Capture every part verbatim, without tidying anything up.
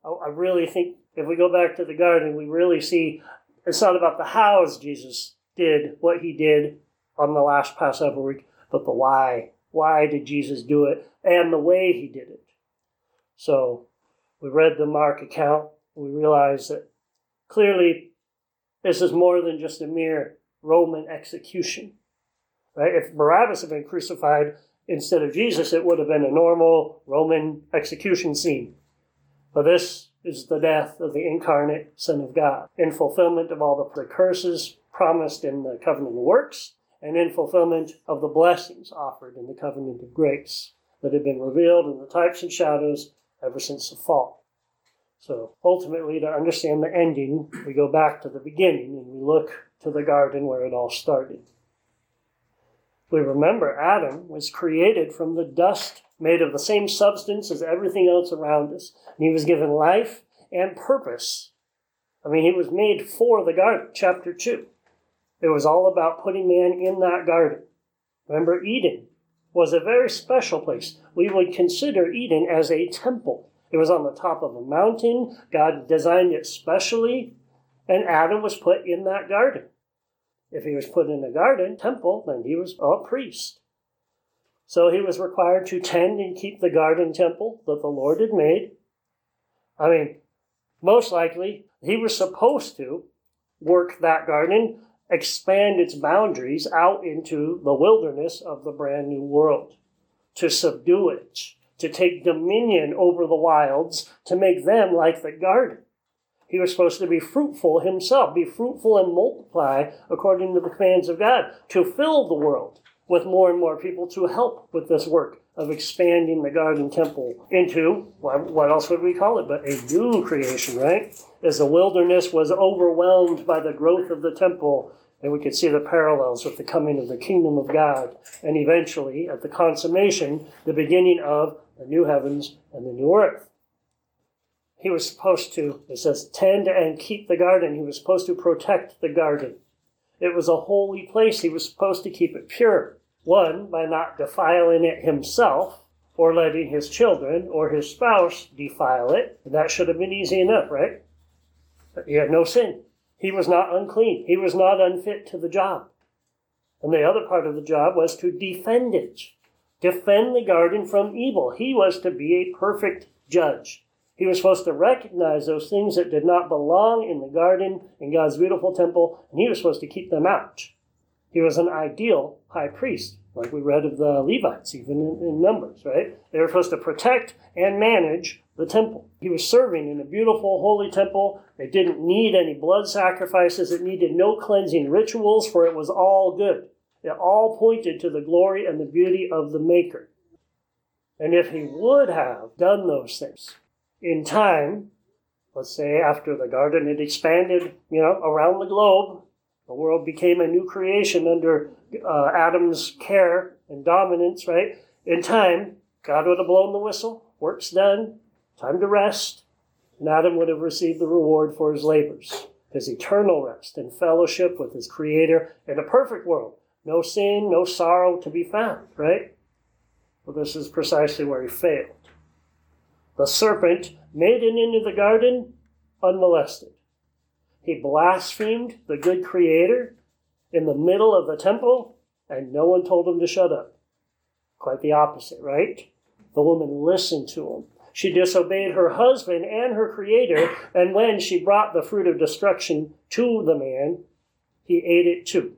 I, I really think if we go back to the garden, we really see it's not about the hows Jesus did what he did on the last Passover week, but the why. Why did Jesus do it and the way he did it? So we read the Mark account. We realize that clearly this is more than just a mere Roman execution. Right? If Barabbas had been crucified instead of Jesus, it would have been a normal Roman execution scene. But this is the death of the incarnate Son of God, in fulfillment of all the curses promised in the covenant of works, and in fulfillment of the blessings offered in the covenant of grace that have been revealed in the types and shadows ever since the fall. So ultimately, to understand the ending, we go back to the beginning and we look to the garden where it all started. We remember Adam was created from the dust, made of the same substance as everything else around us. And he was given life and purpose. I mean, he was made for the garden, chapter two. It was all about putting man in that garden. Remember, Eden was a very special place. We would consider Eden as a temple. It was on the top of a mountain. God designed it specially, and Adam was put in that garden. If he was put in a garden, temple, then he was a priest. So he was required to tend and keep the garden temple that the Lord had made. I mean, most likely, he was supposed to work that garden, expand its boundaries out into the wilderness of the brand new world, to subdue it, to take dominion over the wilds, to make them like the garden. He was supposed to be fruitful himself, be fruitful and multiply according to the commands of God, to fill the world with more and more people to help with this work of expanding the garden temple into, what else would we call it, but a new creation, right? As the wilderness was overwhelmed by the growth of the temple, and we could see the parallels with the coming of the kingdom of God, and eventually, at the consummation, the beginning of the new heavens and the new earth. He was supposed to, it says, tend and keep the garden. He was supposed to protect the garden. It was a holy place. He was supposed to keep it pure. One, by not defiling it himself, or letting his children or his spouse defile it. And that should have been easy enough, right? But he had no sin. He was not unclean. He was not unfit to the job. And the other part of the job was to defend it. Defend the garden from evil. He was to be a perfect judge. He was supposed to recognize those things that did not belong in the garden, in God's beautiful temple, and he was supposed to keep them out. He was an ideal high priest, like we read of the Levites, even in, in Numbers, right? They were supposed to protect and manage the temple. He was serving in a beautiful, holy temple. It didn't need any blood sacrifices. It needed no cleansing rituals, for it was all good. It all pointed to the glory and the beauty of the Maker. And if he would have done those things, in time, let's say after the garden had expanded, you know, around the globe, the world became a new creation under uh, Adam's care and dominance, right? In time, God would have blown the whistle, work's done, time to rest, and Adam would have received the reward for his labors, his eternal rest and fellowship with his Creator in a perfect world. No sin, no sorrow to be found, right? Well, this is precisely where he failed. The serpent made it into the garden unmolested. He blasphemed the good Creator in the middle of the temple, and no one told him to shut up. Quite the opposite, right? The woman listened to him. She disobeyed her husband and her Creator, and when she brought the fruit of destruction to the man, he ate it too.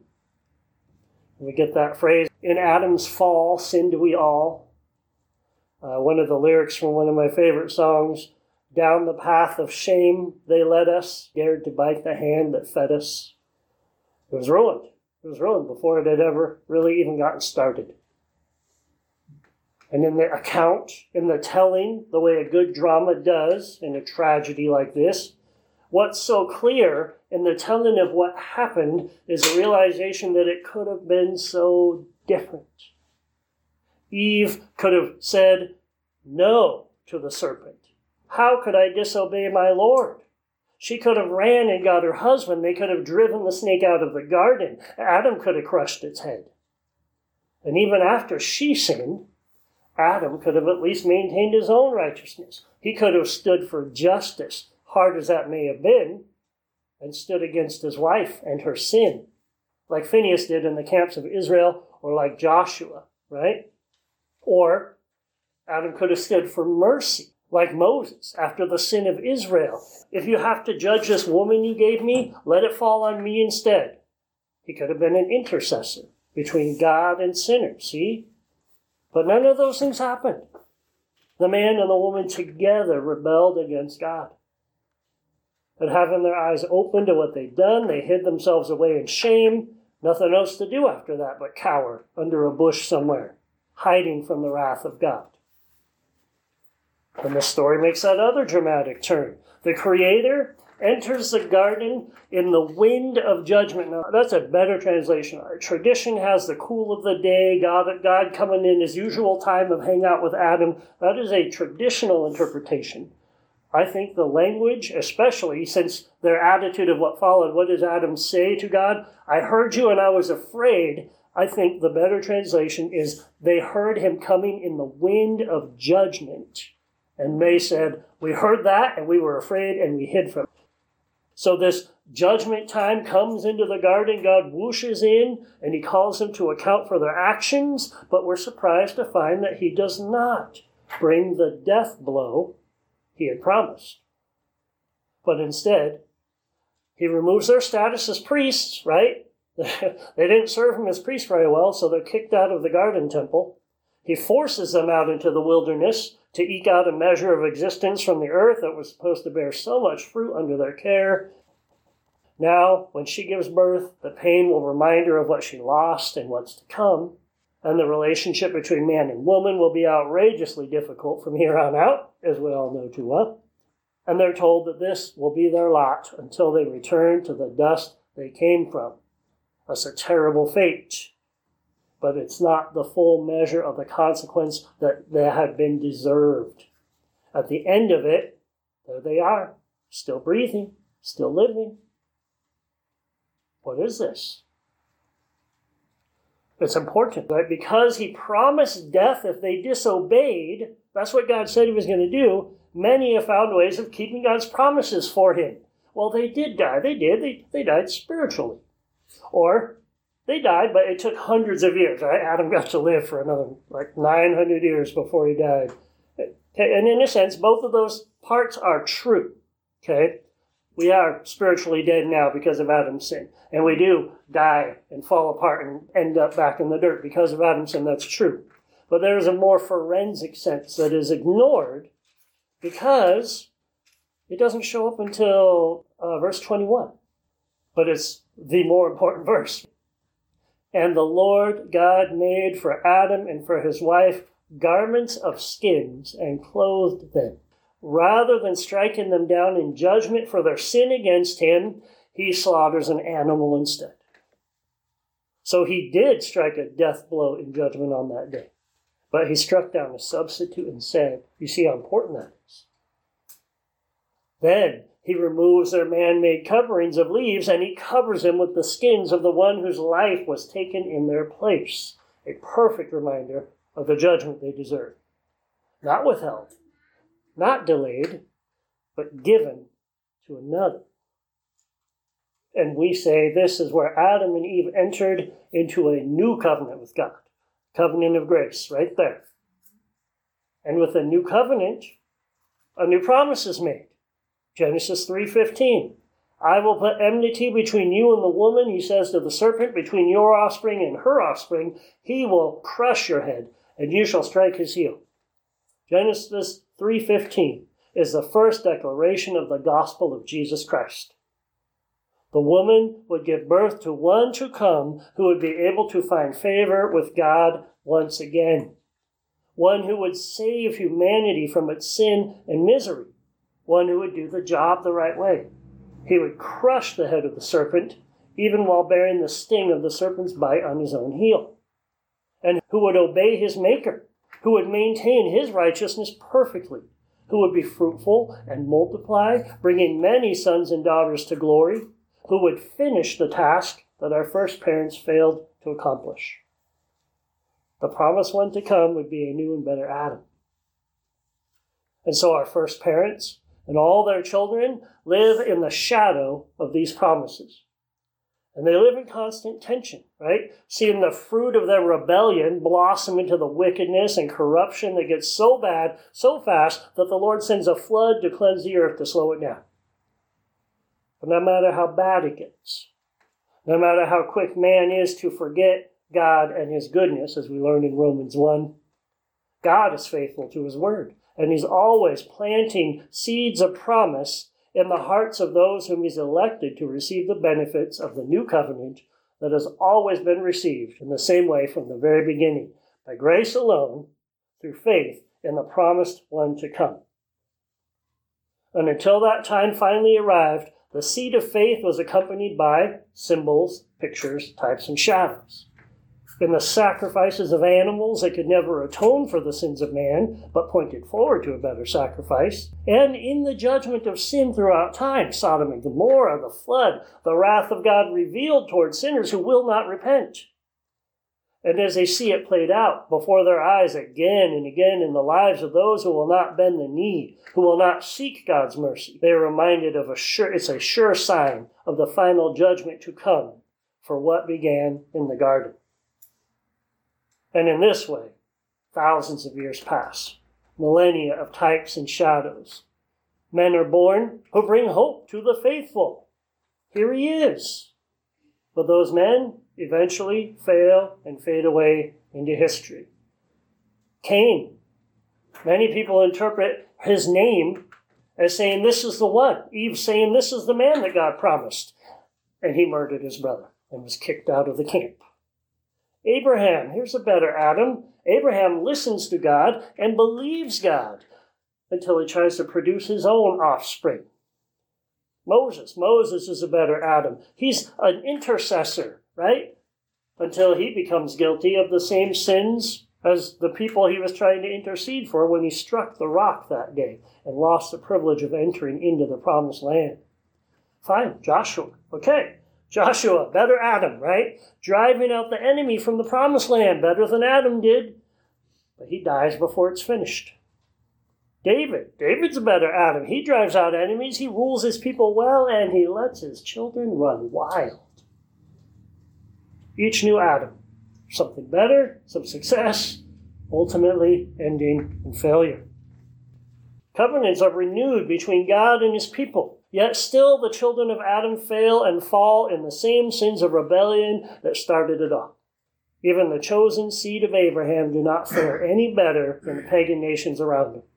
We get that phrase, in Adam's fall, sinned we all. Uh, one of the lyrics from one of my favorite songs, down the path of shame they led us, dared to bite the hand that fed us. It was ruined. It was ruined before it had ever really even gotten started. And in the account, in the telling, the way a good drama does in a tragedy like this, what's so clear in the telling of what happened is a realization that it could have been so different. Eve could have said no to the serpent. How could I disobey my Lord? She could have ran and got her husband. They could have driven the snake out of the garden. Adam could have crushed its head. And even after she sinned, Adam could have at least maintained his own righteousness. He could have stood for justice, hard as that may have been, and stood against his wife and her sin, like Phinehas did in the camps of Israel, or like Joshua, right? Or Adam could have stood for mercy, like Moses, after the sin of Israel. If you have to judge this woman you gave me, let it fall on me instead. He could have been an intercessor between God and sinners, see? But none of those things happened. The man and the woman together rebelled against God. But having their eyes open to what they'd done, they hid themselves away in shame. Nothing else to do after that but cower under a bush somewhere, hiding from the wrath of God. And the story makes that other dramatic turn. The Creator enters the garden in the wind of judgment. Now, that's a better translation. Our tradition has the cool of the day, God, God coming in his usual time of hang out with Adam. That is a traditional interpretation. I think the language, especially since their attitude of what followed, what does Adam say to God? I heard you and I was afraid. I think the better translation is they heard him coming in the wind of judgment. And they said, we heard that and we were afraid and we hid from it. So this judgment time comes into the garden. God whooshes in and he calls them to account for their actions. But we're surprised to find that he does not bring the death blow he had promised. But instead, he removes their status as priests, right? They didn't serve him as priests very well, so they're kicked out of the garden temple. He forces them out into the wilderness to eke out a measure of existence from the earth that was supposed to bear so much fruit under their care. Now, when she gives birth, the pain will remind her of what she lost and what's to come. And the relationship between man and woman will be outrageously difficult from here on out, as we all know too well. And they're told that this will be their lot until they return to the dust they came from. That's a terrible fate. But it's not the full measure of the consequence that they had been deserved. At the end of it, there they are, still breathing, still living. What is this? It's important, right? Because he promised death if they disobeyed. That's what God said he was going to do. Many have found ways of keeping God's promises for him. Well, they did die. They did. They, they died spiritually. Or they died, but it took hundreds of years, right? Adam got to live for another, like, nine hundred years before he died. And in a sense, both of those parts are true, okay? We are spiritually dead now because of Adam's sin. And we do die and fall apart and end up back in the dirt because of Adam's sin. That's true. But there is a more forensic sense that is ignored because it doesn't show up until uh, verse twenty-one. But it's the more important verse. And the Lord God made for Adam and for his wife garments of skins and clothed them. Rather than striking them down in judgment for their sin against him, he slaughters an animal instead. So he did strike a death blow in judgment on that day. But he struck down a substitute instead. You see how important that is. Then he removes their man-made coverings of leaves, and he covers them with the skins of the one whose life was taken in their place. A perfect reminder of the judgment they deserve. Not withheld, not delayed, but given to another. And we say this is where Adam and Eve entered into a new covenant with God. Covenant of grace, right there. And with a new covenant, a new promise is made. Genesis three fifteen. I will put enmity between you and the woman, he says to the serpent, between your offspring and her offspring. He will crush your head, and you shall strike his heel. Genesis three fifteen is the first declaration of the gospel of Jesus Christ. The woman would give birth to one to come who would be able to find favor with God once again. One who would save humanity from its sin and misery. One who would do the job the right way. He would crush the head of the serpent, even while bearing the sting of the serpent's bite on his own heel. And who would obey his maker, who would maintain his righteousness perfectly, who would be fruitful and multiply, bringing many sons and daughters to glory, who would finish the task that our first parents failed to accomplish. The promised one to come would be a new and better Adam. And so our first parents and all their children live in the shadow of these promises. And they live in constant tension, right? Seeing the fruit of their rebellion blossom into the wickedness and corruption that gets so bad, so fast, that the Lord sends a flood to cleanse the earth to slow it down. But no matter how bad it gets, no matter how quick man is to forget God and his goodness, as we learned in Romans one, God is faithful to his word. And he's always planting seeds of promise in the hearts of those whom he's elected to receive the benefits of the new covenant that has always been received in the same way from the very beginning, by grace alone, through faith in the promised one to come. And until that time finally arrived, the seed of faith was accompanied by symbols, pictures, types, and shadows. In the sacrifices of animals that could never atone for the sins of man, but pointed forward to a better sacrifice. And in the judgment of sin throughout time, Sodom and Gomorrah, the flood, the wrath of God revealed toward sinners who will not repent. And as they see it played out before their eyes again and again in the lives of those who will not bend the knee, who will not seek God's mercy, they are reminded of a sure, it's a sure sign of the final judgment to come for what began in the garden. And in this way, thousands of years pass, millennia of types and shadows. Men are born who bring hope to the faithful. Here he is. But those men eventually fail and fade away into history. Cain. Many people interpret his name as saying this is the one. Eve saying this is the man that God promised. And he murdered his brother and was kicked out of the camp. Abraham, here's a better Adam. Abraham listens to God and believes God until he tries to produce his own offspring. Moses, Moses is a better Adam. He's an intercessor, right? Until he becomes guilty of the same sins as the people he was trying to intercede for when he struck the rock that day and lost the privilege of entering into the promised land. Fine, Joshua, okay. Joshua, better Adam, right? Driving out the enemy from the promised land, better than Adam did. But he dies before it's finished. David, David's a better Adam. He drives out enemies, he rules his people well, and he lets his children run wild. Each new Adam, something better, some success, ultimately ending in failure. Covenants are renewed between God and his people. Yet still the children of Adam fail and fall in the same sins of rebellion that started it all. Even the chosen seed of Abraham do not fare any better than the pagan nations around them.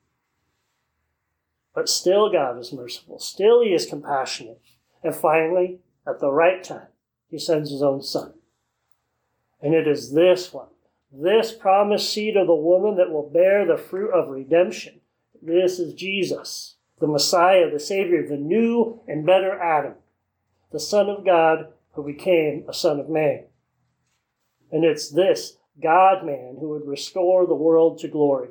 But still God is merciful. Still he is compassionate. And finally, at the right time, he sends his own son. And it is this one, this promised seed of the woman that will bear the fruit of redemption. This is Jesus, the Messiah, the Savior, the new and better Adam, the Son of God who became a Son of Man. And it's this God-man who would restore the world to glory.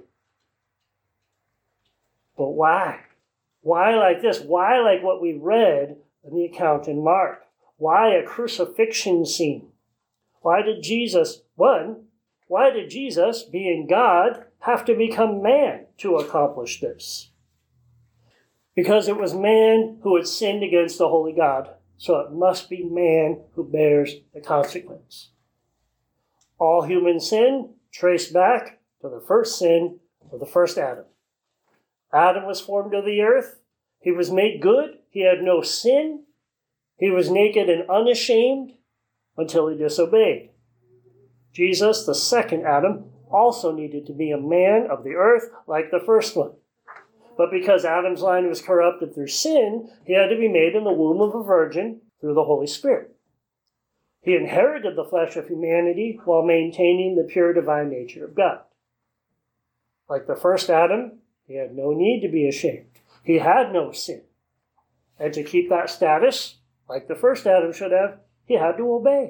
But why? Why like this? Why like what we read in the account in Mark? Why a crucifixion scene? Why did Jesus, one, why did Jesus, being God, have to become man to accomplish this? Because it was man who had sinned against the holy God, so it must be man who bears the consequence. All human sin traced back to the first sin of the first Adam. Adam was formed of the earth. He was made good. He had no sin. He was naked and unashamed until he disobeyed. Jesus, the second Adam, also needed to be a man of the earth like the first one. But because Adam's line was corrupted through sin, he had to be made in the womb of a virgin through the Holy Spirit. He inherited the flesh of humanity while maintaining the pure divine nature of God. Like the first Adam, he had no need to be ashamed. He had no sin. And to keep that status, like the first Adam should have, he had to obey.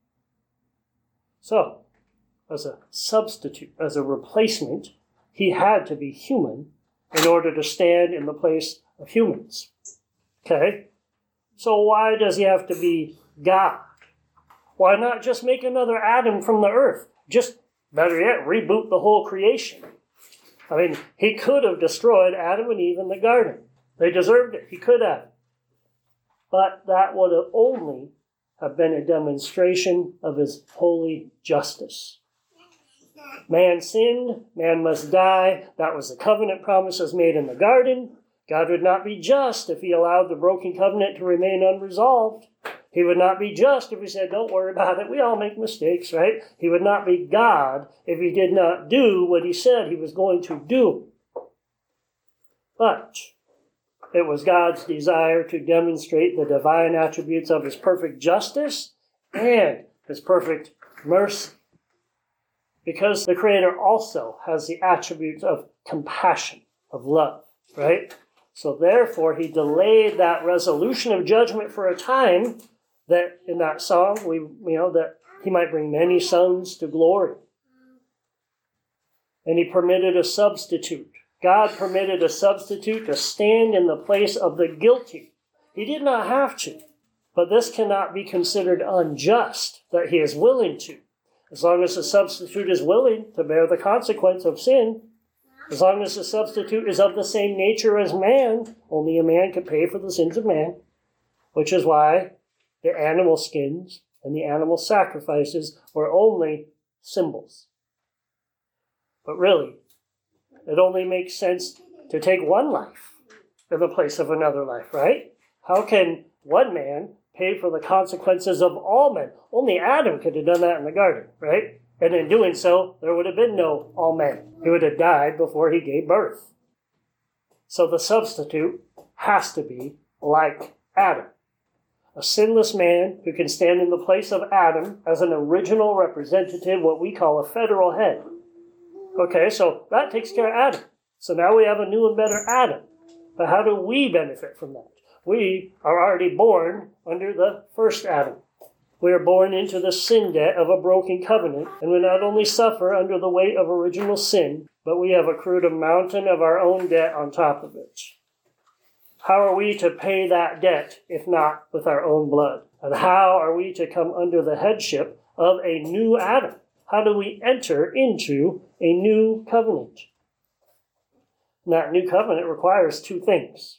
So, as a substitute, as a replacement, he had to be human in order to stand in the place of humans. Okay? So why does he have to be God? Why not just make another Adam from the earth? Just Better yet, reboot the whole creation. I mean, he could have destroyed Adam and Eve in the garden. They deserved it. He could have. But that would have only have been a demonstration of his holy justice. Man sinned, man must die. That was the covenant promises made in the garden. God would not be just if he allowed the broken covenant to remain unresolved. He would not be just if he said, don't worry about it. We all make mistakes, right? He would not be God if he did not do what he said he was going to do. But it was God's desire to demonstrate the divine attributes of his perfect justice and his perfect mercy. Because the Creator also has the attributes of compassion, of love, right? So therefore, he delayed that resolution of judgment for a time, that in that song, we you know, that he might bring many sons to glory. And he permitted a substitute. God permitted a substitute to stand in the place of the guilty. He did not have to, but this cannot be considered unjust that he is willing to. As long as the substitute is willing to bear the consequence of sin, as long as the substitute is of the same nature as man, only a man can pay for the sins of man, which is why the animal skins and the animal sacrifices were only symbols. But really, it only makes sense to take one life in the place of another life, right? How can one man pay for the consequences of all men? Only Adam could have done that in the garden, right? And in doing so, there would have been no all men. He would have died before he gave birth. So the substitute has to be like Adam. A sinless man who can stand in the place of Adam as an original representative, what we call a federal head. Okay, so that takes care of Adam. So now we have a new and better Adam. But how do we benefit from that? We are already born under the first Adam. We are born into the sin debt of a broken covenant, and we not only suffer under the weight of original sin, but we have accrued a mountain of our own debt on top of it. How are we to pay that debt if not with our own blood? And how are we to come under the headship of a new Adam? How do we enter into a new covenant? And that new covenant requires two things.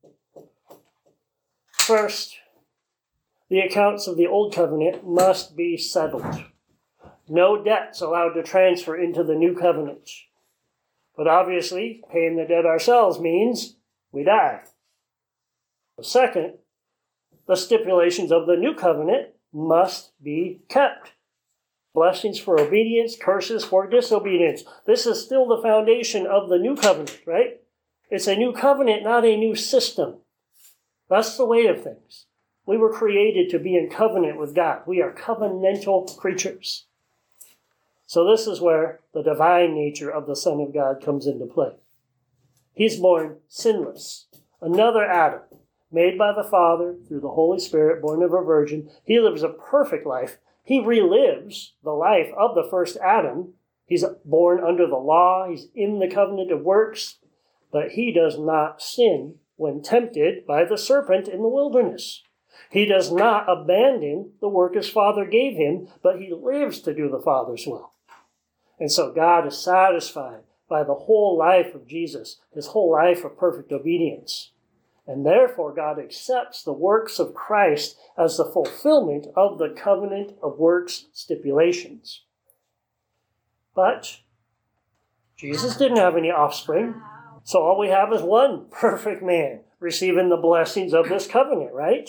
First, the accounts of the old covenant must be settled. No debts allowed to transfer into the new covenant. But obviously, paying the debt ourselves means we die. Second, the stipulations of the new covenant must be kept. Blessings for obedience, curses for disobedience. This is still the foundation of the new covenant, right? It's a new covenant, not a new system. That's the way of things. We were created to be in covenant with God. We are covenantal creatures. So this is where the divine nature of the Son of God comes into play. He's born sinless. Another Adam, made by the Father through the Holy Spirit, born of a virgin. He lives a perfect life. He relives the life of the first Adam. He's born under the law. He's in the covenant of works. But he does not sin when tempted by the serpent in the wilderness. He does not abandon the work his Father gave him, but he lives to do the Father's will. And so God is satisfied by the whole life of Jesus, his whole life of perfect obedience. And therefore God accepts the works of Christ as the fulfillment of the covenant of works stipulations. But Jesus didn't have any offspring, so all we have is one perfect man receiving the blessings of this covenant, right?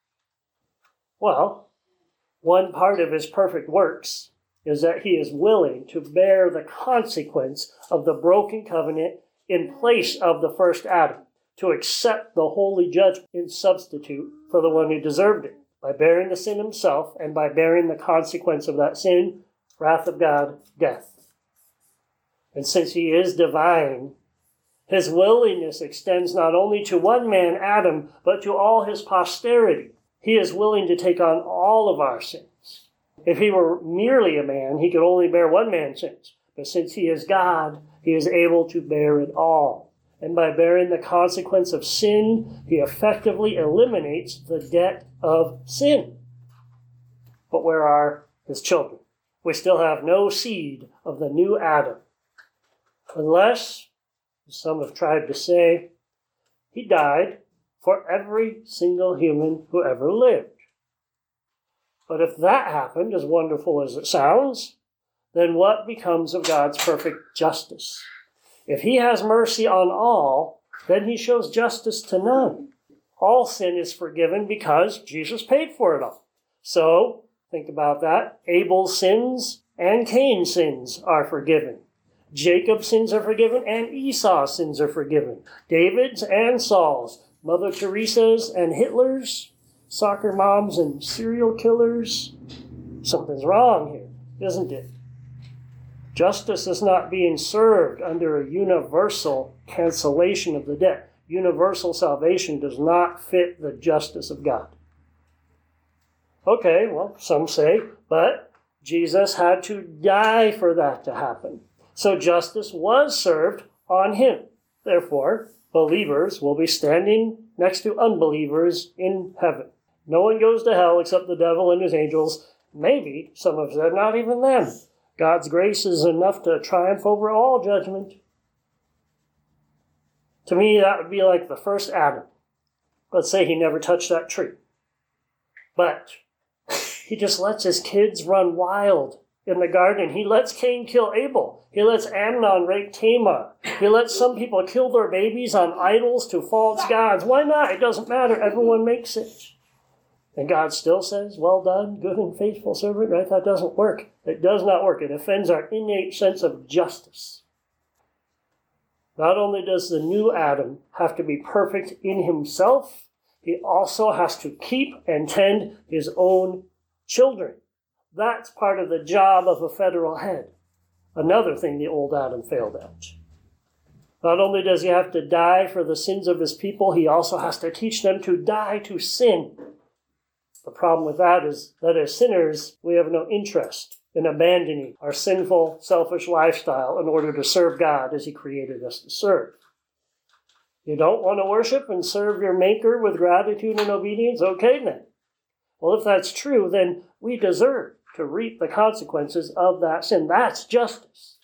Well, one part of his perfect works is that he is willing to bear the consequence of the broken covenant in place of the first Adam, to accept the holy judgment in substitute for the one who deserved it, by bearing the sin himself and by bearing the consequence of that sin, wrath of God, death. And since he is divine, his willingness extends not only to one man, Adam, but to all his posterity. He is willing to take on all of our sins. If he were merely a man, he could only bear one man's sins. But since he is God, he is able to bear it all. And by bearing the consequence of sin, he effectively eliminates the debt of sin. But where are his children? we still have no seed of the new Adam. Unless, as some have tried to say, he died for every single human who ever lived. But if that happened, as wonderful as it sounds, then what becomes of God's perfect justice? If he has mercy on all, then he shows justice to none. All sin is forgiven because Jesus paid for it all. So, think about that. Abel's sins and Cain's sins are forgiven. Jacob's sins are forgiven and Esau's sins are forgiven. David's and Saul's, Mother Teresa's and Hitler's, soccer moms and serial killers. Something's wrong here, isn't it? Justice is not being served under a universal cancellation of the debt. Universal salvation does not fit the justice of God. Okay, well, some say, but Jesus had to die for that to happen. So justice was served on him. Therefore, believers will be standing next to unbelievers in heaven. No one goes to hell except the devil and his angels. Maybe, some have said, not even them. God's grace is enough to triumph over all judgment. To me, that would be like the first Adam. Let's say he never touched that tree. But he just lets his kids run wild in the garden. He lets Cain kill Abel. He lets Amnon rape Tamar. He lets some people kill their babies on idols to false gods. Why not? It doesn't matter. Everyone makes it. And God still says, well done, good and faithful servant, right? That doesn't work. It does not work. It offends our innate sense of justice. Not only does the new Adam have to be perfect in himself, he also has to keep and tend his own children. That's part of the job of a federal head. Another thing the old Adam failed at. Not only does he have to die for the sins of his people, he also has to teach them to die to sin. The problem with that is that as sinners, we have no interest in abandoning our sinful, selfish lifestyle in order to serve God as he created us to serve. You don't want to worship and serve your Maker with gratitude and obedience? Okay then. Well, if that's true, then we deserve to reap the consequences of that sin. That's justice.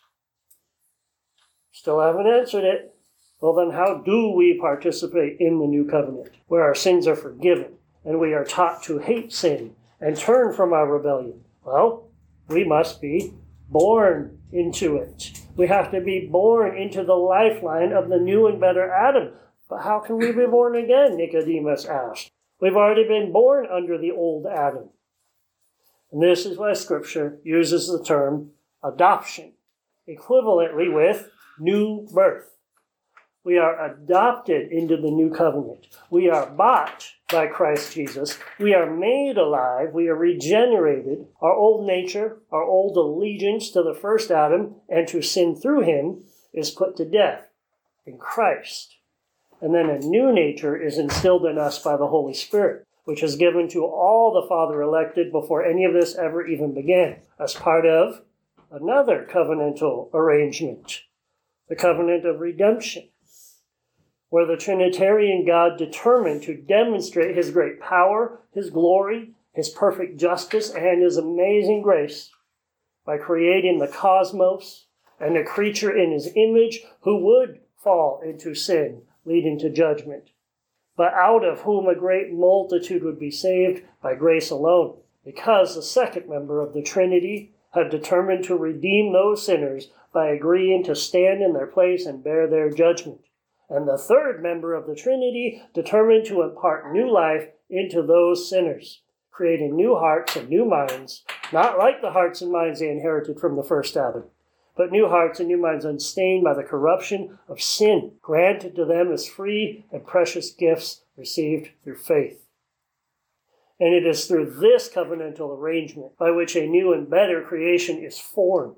Still haven't answered it. Well, then how do we participate in the new covenant, where our sins are forgiven and we are taught to hate sin and turn from our rebellion? Well, we must be born into it. We have to be born into the lifeline of the new and better Adam. But how can we be born again? Nicodemus asked. We've already been born under the old Adam. And this is why Scripture uses the term adoption, equivalently with new birth. We are adopted into the new covenant. We are bought by Christ Jesus. We are made alive. We are regenerated. Our old nature, our old allegiance to the first Adam and to sin through him is put to death in Christ. And then a new nature is instilled in us by the Holy Spirit, which is given to all the Father elected before any of this ever even began, as part of another covenantal arrangement, the covenant of redemption, where the Trinitarian God determined to demonstrate his great power, his glory, his perfect justice, and his amazing grace by creating the cosmos and a creature in his image who would fall into sin, leading to judgment, but out of whom a great multitude would be saved by grace alone, because the second member of the Trinity had determined to redeem those sinners by agreeing to stand in their place and bear their judgment. And the third member of the Trinity determined to impart new life into those sinners, creating new hearts and new minds, not like the hearts and minds they inherited from the first Adam, but new hearts and new minds unstained by the corruption of sin, granted to them as free and precious gifts received through faith. And it is through this covenantal arrangement by which a new and better creation is formed.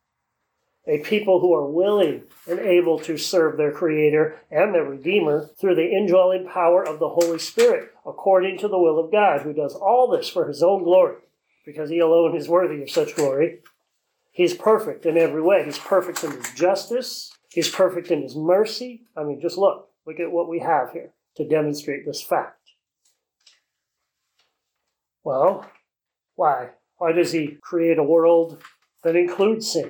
A people who are willing and able to serve their Creator and their Redeemer through the indwelling power of the Holy Spirit, according to the will of God, who does all this for his own glory, because he alone is worthy of such glory. He's perfect in every way. He's perfect in his justice. He's perfect in his mercy. I mean, just look. Look at what we have here to demonstrate this fact. Well, why? Why does he create a world that includes sin.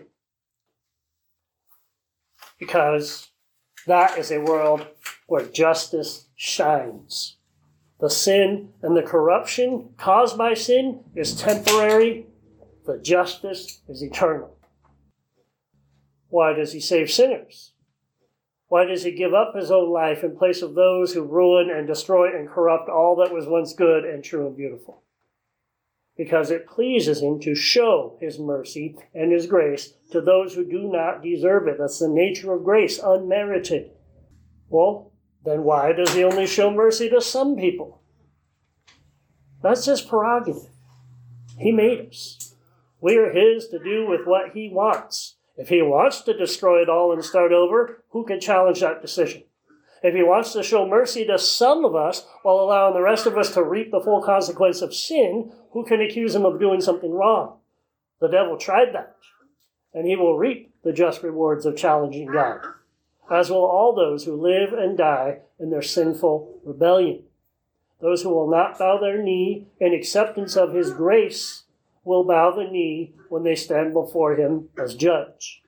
Because that is a world where justice shines. The sin and the corruption caused by sin is temporary. The justice is eternal. Why does he save sinners? Why does he give up his own life in place of those who ruin and destroy and corrupt all that was once good and true and beautiful? Because it pleases him to show his mercy and his grace to those who do not deserve it. That's the nature of grace, unmerited. Well, then why does he only show mercy to some people? That's his prerogative. He made us. We are his to do with what he wants. If he wants to destroy it all and start over, who can challenge that decision? If he wants to show mercy to some of us while allowing the rest of us to reap the full consequence of sin, who can accuse him of doing something wrong? The devil tried that, and he will reap the just rewards of challenging God, as will all those who live and die in their sinful rebellion. Those who will not bow their knee in acceptance of his grace will bow the knee when they stand before him as judge.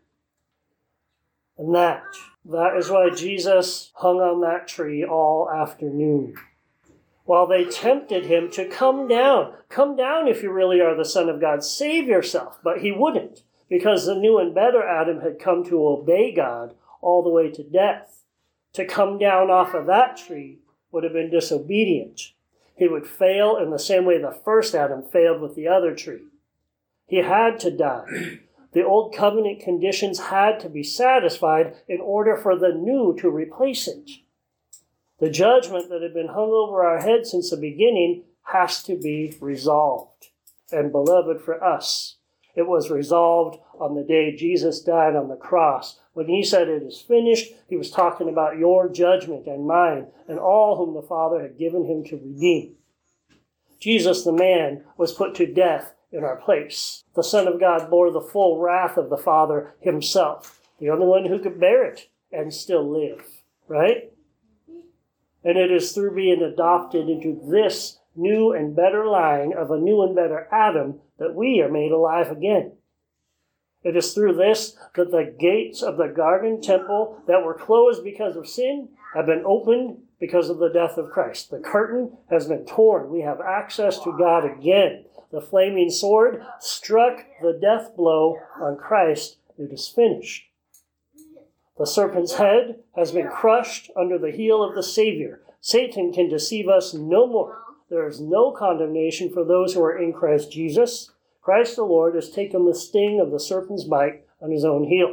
And that, that is why Jesus hung on that tree all afternoon. While they tempted him to come down. Come down if you really are the Son of God. Save yourself. But he wouldn't, because the new and better Adam had come to obey God all the way to death. To come down off of that tree would have been disobedient. He would fail in the same way the first Adam failed with the other tree. He had to die. The old covenant conditions had to be satisfied in order for the new to replace it. The judgment that had been hung over our heads since the beginning has to be resolved. And beloved, for us, it was resolved on the day Jesus died on the cross. When he said it is finished, he was talking about your judgment and mine and all whom the Father had given him to redeem. Jesus, the man, was put to death in our place. The Son of God bore the full wrath of the Father himself, the only one who could bear it and still live, right? And it is through being adopted into this new and better line of a new and better Adam that we are made alive again. It is through this that the gates of the garden temple that were closed because of sin have been opened because of the death of Christ. The curtain has been torn. We have access to God again. The flaming sword struck the death blow on Christ. It is finished. The serpent's head has been crushed under the heel of the Savior. Satan can deceive us no more. There is no condemnation for those who are in Christ Jesus. Christ the Lord has taken the sting of the serpent's bite on his own heel.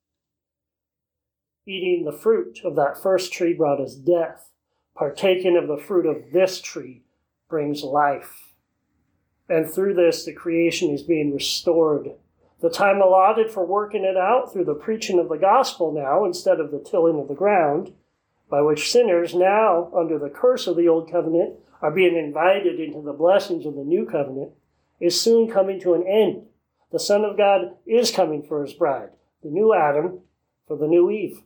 Eating the fruit of that first tree brought us death. Partaking of the fruit of this tree brings life. And through this, the creation is being restored. The time allotted for working it out through the preaching of the gospel now, instead of the tilling of the ground, by which sinners now, under the curse of the old covenant, are being invited into the blessings of the new covenant, is soon coming to an end. The Son of God is coming for his bride, the new Adam for the new Eve.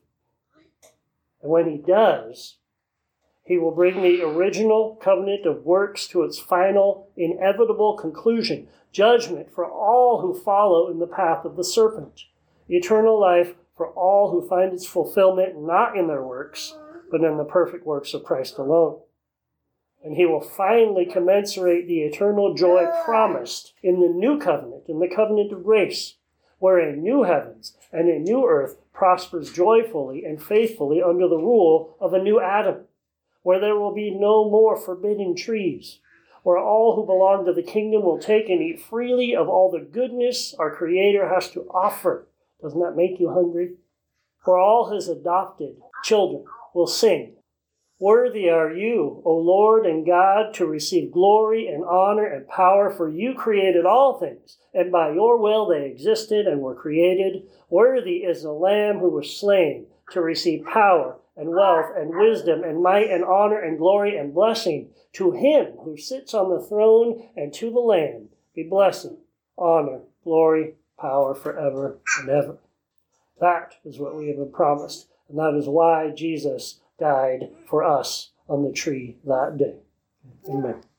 And when he does, he will bring the original covenant of works to its final, inevitable conclusion, judgment for all who follow in the path of the serpent, eternal life for all who find its fulfillment not in their works, but in the perfect works of Christ alone. And he will finally commensurate the eternal joy promised in the new covenant, in the covenant of grace, where a new heavens and a new earth prospers joyfully and faithfully under the rule of a new Adam, where there will be no more forbidden trees, where all who belong to the kingdom will take and eat freely of all the goodness our Creator has to offer. Doesn't that make you hungry? Where all his adopted children will sing, "Worthy are you, O Lord and God, to receive glory and honor and power, for you created all things, and by your will they existed and were created. Worthy is the Lamb who was slain to receive power and wealth and wisdom and might and honor and glory and blessing. To him who sits on the throne and to the Lamb be blessing, honor, glory, power forever and ever." That is what we have been promised, and that is why Jesus died for us on the tree that day. Amen.